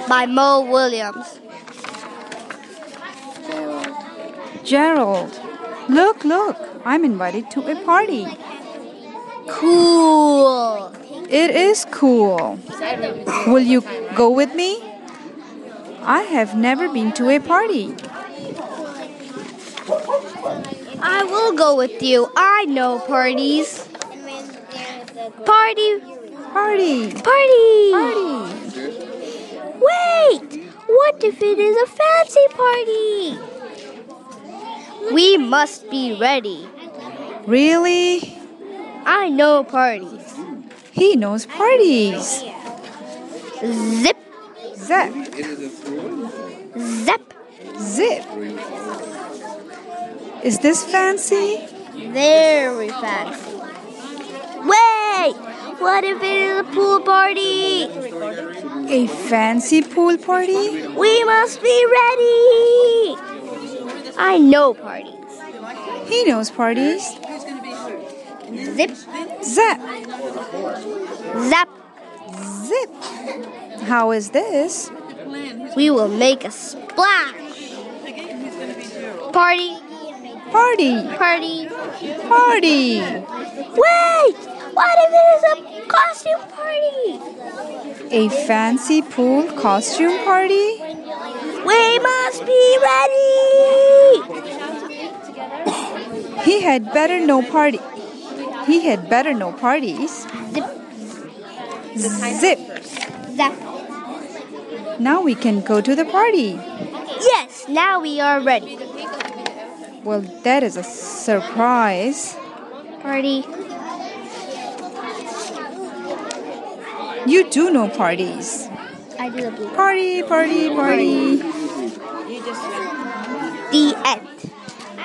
by Mo Williams. Gerald, look, I'm invited to a party. Cool. It is cool. Will you go with me? I have never been to a party. I will go with you. I know parties. Party. Wait! What if it is a fancy party? We must be ready. Really? I know parties. He knows parties. Zip, Zap, zap. zip. Is this fancy? Very fancy. Wait! What if it is a pool party? A fancy pool party? We must be ready. I know parties. He knows parties. Zip, Zap, zap. zip. How is this? We will make a splash. Party, Party, party. party. Wait! What if it is a costume party? A fancy pool costume party? We must be ready. He had better know parties. Zip, Zip. zap. Now we can go to the party. Yes, now we are ready. Well, that is a surprise. Party. You do know parties. I do the blue. Party. The end.